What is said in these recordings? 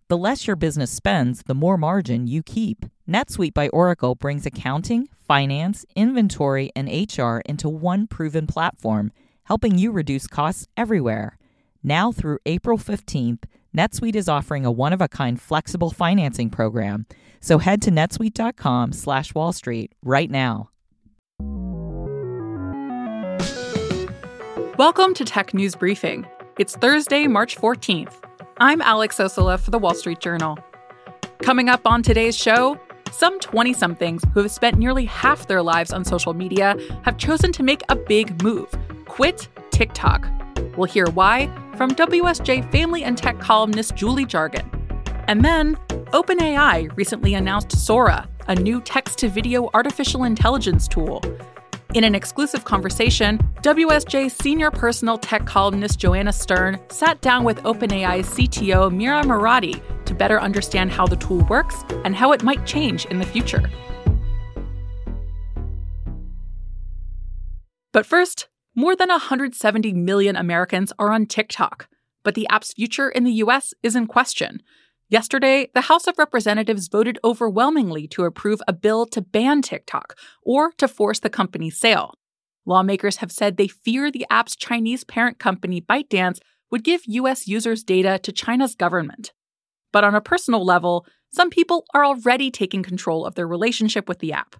The less your business spends, the more margin you keep. NetSuite by Oracle brings accounting, finance, inventory, and HR into one proven platform, helping you reduce costs everywhere. Now through April 15th, NetSuite is offering a one-of-a-kind flexible financing program. So head to netsuite.com/Wall Street right now. Welcome to Tech News Briefing. It's Thursday, March 14th. I'm Alex Osola for The Wall Street Journal. Coming up on today's show, some 20-somethings who have spent nearly half their lives on social media have chosen to make a big move: quit TikTok. We'll hear why from WSJ Family and Tech columnist Julie Jargon. And then, OpenAI recently announced Sora, a new text-to-video artificial intelligence tool. In an exclusive conversation, WSJ senior personal tech columnist Joanna Stern sat down with OpenAI's CTO Mira Murati to better understand how the tool works and how it might change in the future. But first, more than 170 million Americans are on TikTok, but the app's future in the U.S. is in question. Yesterday, the House of Representatives voted overwhelmingly to approve a bill to ban TikTok or to force the company's sale. Lawmakers have said they fear the app's Chinese parent company ByteDance would give U.S. users data to China's government. But on a personal level, some people are already taking control of their relationship with the app.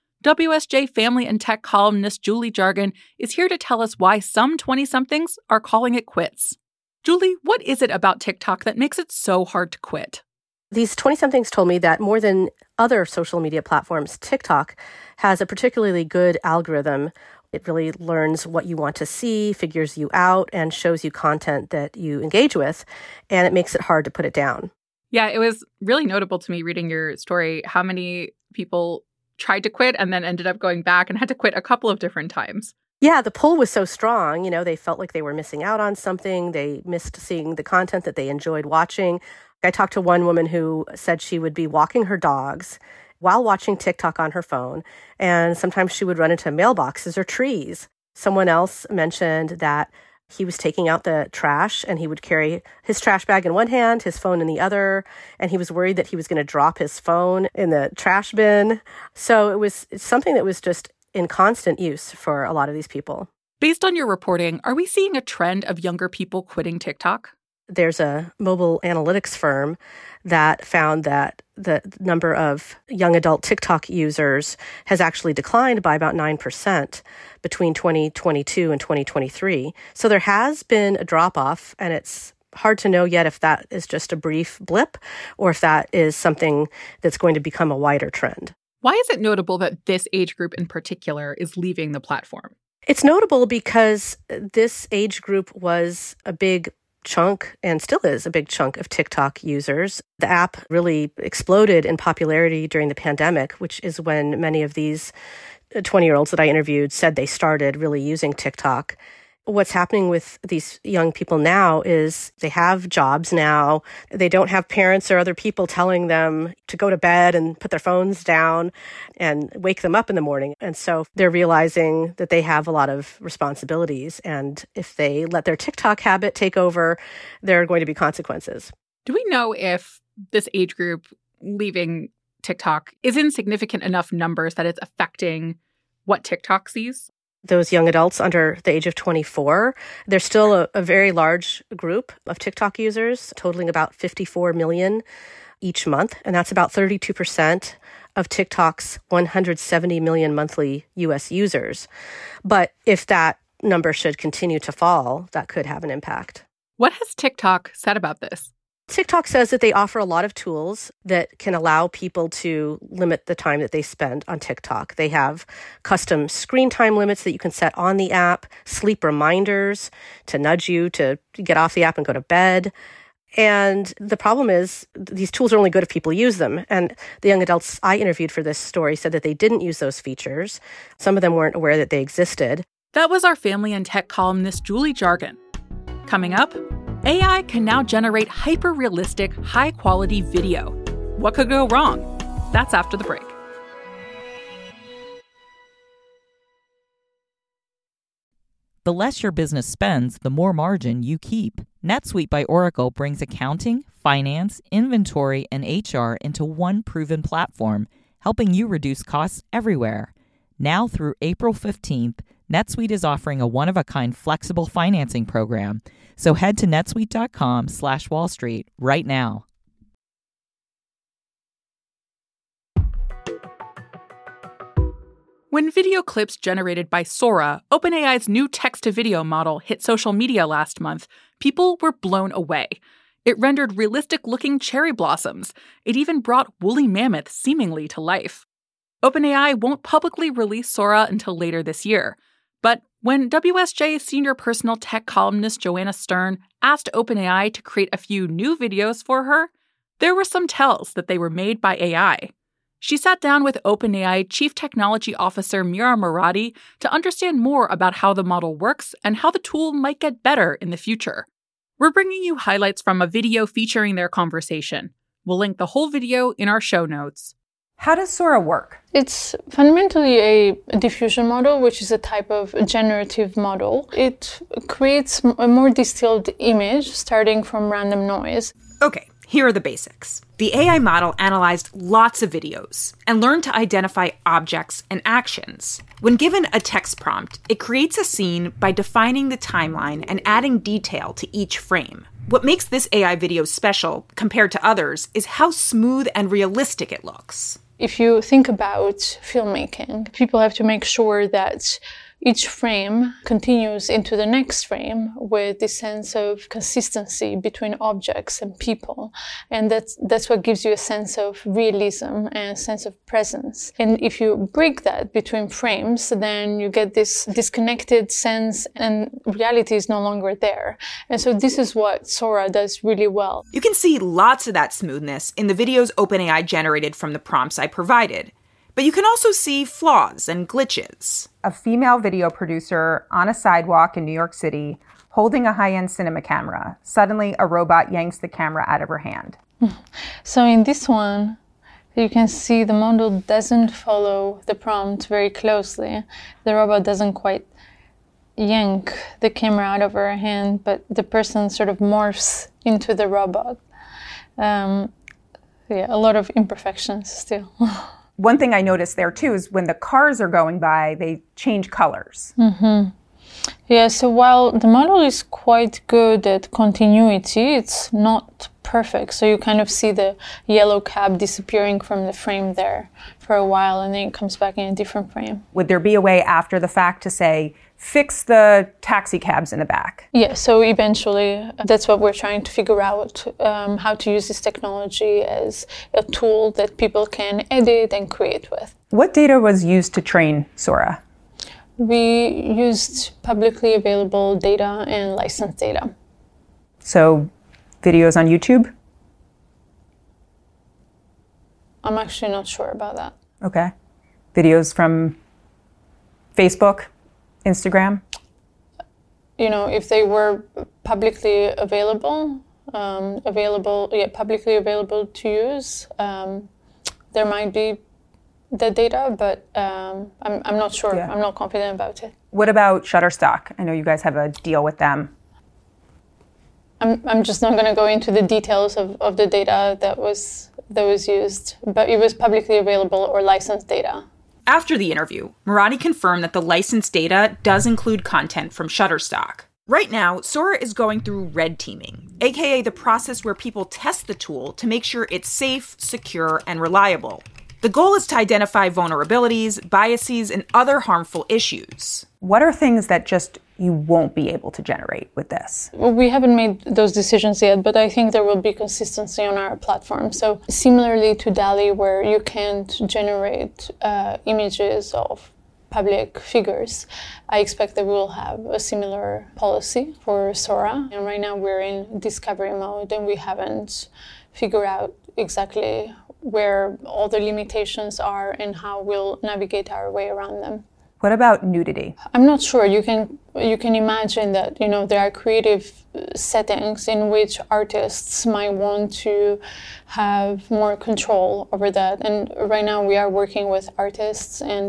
WSJ Family and Tech columnist Julie Jargon is here to tell us why some 20-somethings are calling it quits. Julie, what is it about TikTok that makes it so hard to quit? These 20-somethings told me that more than other social media platforms, TikTok has a particularly good algorithm. It really learns what you want to see, figures you out, and shows you content that you engage with, and it makes it hard to put it down. Yeah, it was really notable to me reading your story how many people tried to quit and then ended up going back and had to quit a couple of different times. Yeah, the pull was so strong. You know, they felt like they were missing out on something. They missed seeing the content that they enjoyed watching. I talked to one woman who said she would be walking her dogs while watching TikTok on her phone, and sometimes she would run into mailboxes or trees. Someone else mentioned that he was taking out the trash and he would carry his trash bag in one hand, his phone in the other, and he was worried that he was going to drop his phone in the trash bin. So it's something that was just in constant use for a lot of these people. Based on your reporting, are we seeing a trend of younger people quitting TikTok? There's a mobile analytics firm that found that the number of young adult TikTok users has actually declined by about 9% between 2022 and 2023. So there has been a drop-off, and it's hard to know yet if that is just a brief blip or if that is something that's going to become a wider trend. Why is it notable that this age group in particular is leaving the platform? It's notable because this age group was a big chunk and still is a big chunk of TikTok users. The app really exploded in popularity during the pandemic, which is when many of these 20-year-olds that I interviewed said they started really using TikTok. What's happening with these young people now is they have jobs now. They don't have parents or other people telling them to go to bed and put their phones down and wake them up in the morning. And so they're realizing that they have a lot of responsibilities. And if they let their TikTok habit take over, there are going to be consequences. Do we know if this age group leaving TikTok is in significant enough numbers that it's affecting what TikTok sees? Those young adults under the age of 24, there's still a very large group of TikTok users, totaling about 54 million each month. And that's about 32% of TikTok's 170 million monthly U.S. users. But if that number should continue to fall, that could have an impact. What has TikTok said about this? TikTok says that they offer a lot of tools that can allow people to limit the time that they spend on TikTok. They have custom screen time limits that you can set on the app, sleep reminders to nudge you to get off the app and go to bed. And the problem is these tools are only good if people use them. And the young adults I interviewed for this story said that they didn't use those features. Some of them weren't aware that they existed. That was our Family and Tech columnist Julie Jargon. Coming up, AI can now generate hyper-realistic, high-quality video. What could go wrong? That's after the break. The less your business spends, the more margin you keep. NetSuite by Oracle brings accounting, finance, inventory, and HR into one proven platform, helping you reduce costs everywhere. Now through April 15th, NetSuite is offering a one-of-a-kind flexible financing program. So head to netsuite.com/Wall Street right now. When video clips generated by Sora, OpenAI's new text-to-video model, hit social media last month, people were blown away. It rendered realistic-looking cherry blossoms. It even brought woolly mammoths seemingly to life. OpenAI won't publicly release Sora until later this year. But when WSJ senior personal tech columnist Joanna Stern asked OpenAI to create a few new videos for her, there were some tells that they were made by AI. She sat down with OpenAI Chief Technology Officer Mira Murati to understand more about how the model works and how the tool might get better in the future. We're bringing you highlights from a video featuring their conversation. We'll link the whole video in our show notes. How does Sora work? It's fundamentally a diffusion model, which is a type of generative model. It creates a more distilled image starting from random noise. Okay, here are the basics. The AI model analyzed lots of videos and learned to identify objects and actions. When given a text prompt, it creates a scene by defining the timeline and adding detail to each frame. What makes this AI video special compared to others is how smooth and realistic it looks. If you think about filmmaking, people have to make sure that each frame continues into the next frame with this sense of consistency between objects and people. And that's what gives you a sense of realism and a sense of presence. And if you break that between frames, then you get this disconnected sense and reality is no longer there. And so this is what Sora does really well. You can see lots of that smoothness in the videos OpenAI generated from the prompts I provided. But you can also see flaws and glitches. A female video producer on a sidewalk in New York City holding a high-end cinema camera. Suddenly, a robot yanks the camera out of her hand. So in this one, you can see the model doesn't follow the prompt very closely. The robot doesn't quite yank the camera out of her hand, but the person sort of morphs into the robot. A lot of imperfections still. One thing I noticed there, too, is when the cars are going by, they change colors. Mm-hmm. Yeah, so while the model is quite good at continuity, it's not perfect. So you kind of see the yellow cab disappearing from the frame there for a while, and then it comes back in a different frame. Would there be a way after the fact to say, fix the taxi cabs in the back? Yeah, so eventually that's what we're trying to figure out, how to use this technology as a tool that people can edit and create with. What data was used to train Sora? We used publicly available data and licensed data. So videos on YouTube? I'm actually not sure about that. Okay. Videos from Facebook? Instagram? You know, if they were publicly available, publicly available to use, there might be the data, but I'm not sure. Yeah. I'm not confident about it. What about Shutterstock? I know you guys have a deal with them. I'm just not going to go into the details of the data that was used, but it was publicly available or licensed data. After the interview, Murati confirmed that the licensed data does include content from Shutterstock. Right now, Sora is going through red teaming, aka the process where people test the tool to make sure it's safe, secure, and reliable. The goal is to identify vulnerabilities, biases, and other harmful issues. What are things that just you won't be able to generate with this? Well, we haven't made those decisions yet, but I think there will be consistency on our platform. So similarly to DALL-E, where you can't generate images of public figures, I expect that we'll have a similar policy for Sora. And right now we're in discovery mode and we haven't figured out exactly where all the limitations are and how we'll navigate our way around them. What about nudity? I'm not sure. You can imagine that, there are creative settings in which artists might want to have more control over that. And right now we are working with artists and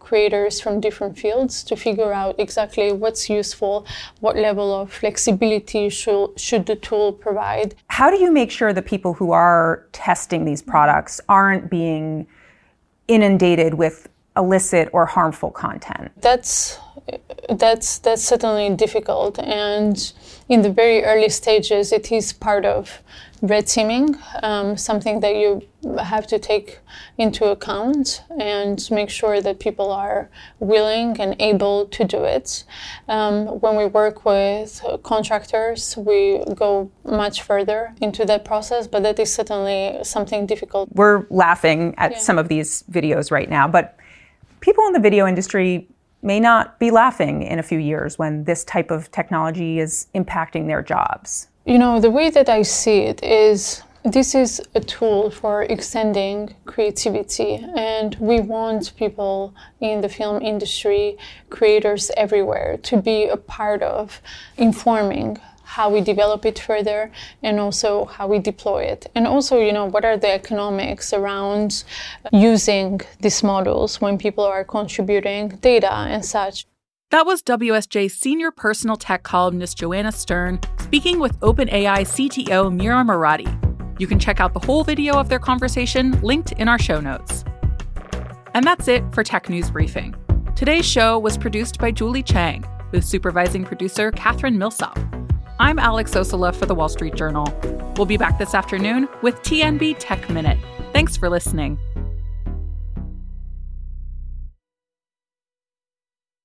creators from different fields to figure out exactly what's useful, what level of flexibility should the tool provide. How do you make sure the people who are testing these products aren't being inundated with illicit or harmful content? That's certainly difficult, and in the very early stages, it is part of red teaming, something that you have to take into account and make sure that people are willing and able to do it. When we work with contractors, we go much further into that process, but that is certainly something difficult. We're laughing at some of these videos right now, but people in the video industry may not be laughing in a few years when this type of technology is impacting their jobs. You know, the way that I see it is this is a tool for extending creativity, and we want people in the film industry, creators everywhere, to be a part of informing how we develop it further and also how we deploy it. And also, you know, what are the economics around using these models when people are contributing data and such. That was WSJ senior personal tech columnist Joanna Stern speaking with OpenAI CTO Mira Murati. You can check out the whole video of their conversation linked in our show notes. And that's it for Tech News Briefing. Today's show was produced by Julie Chang, with supervising producer Catherine Millsop. I'm Alex Ostola for The Wall Street Journal. We'll be back this afternoon with TNB Tech Minute. Thanks for listening.